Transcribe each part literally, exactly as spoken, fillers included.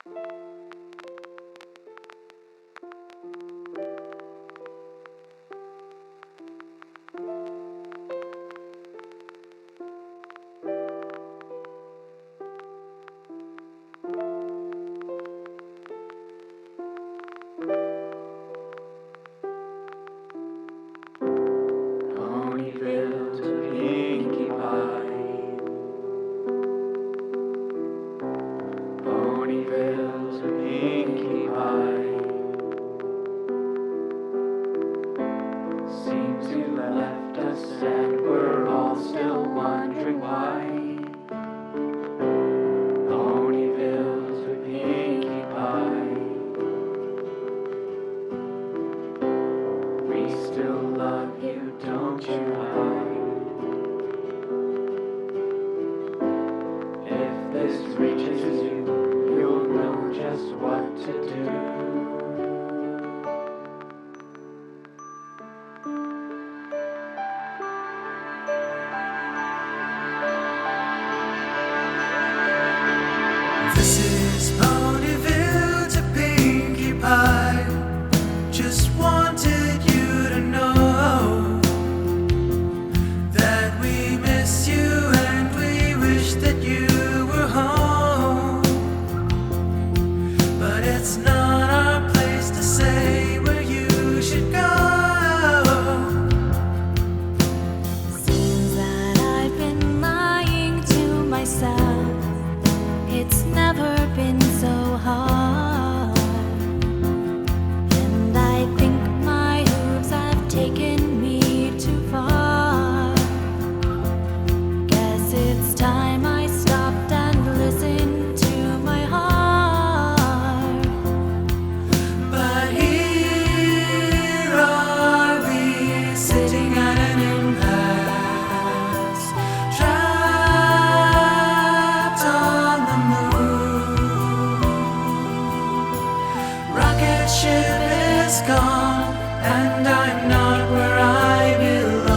Ponyville to Pinkie Pie. Ponyville to Pinkie Pie. Seems you left us and we're all still wondering why. Ponyville to Pinkie Pie. We still love you, don't you hide. If this reaches you, you'll know just what to do. This is Ponyville to Pinkie Pie. Just wanted you to know that we miss you and we wish that you were home. But it's not our place to say where you should go. Seems that I've been lying to myself. It's never been so hard, and I think my hooves have taken me too far. Guess it's time I stopped and listened to my heart. But here are we sitting at an impasse, trapped on the moon. Rocket ship is gone, and I'm not where I belong.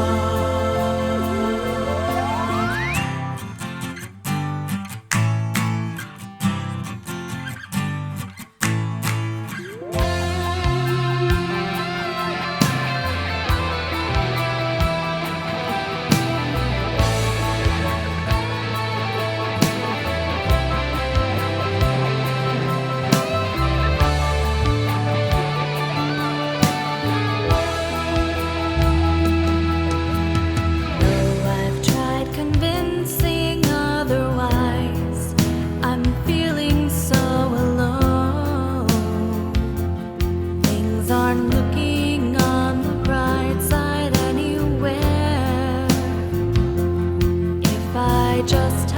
Though I've tried convincing otherwise, I'm feeling so alone. Things aren't looking on the bright side anywhere. If I just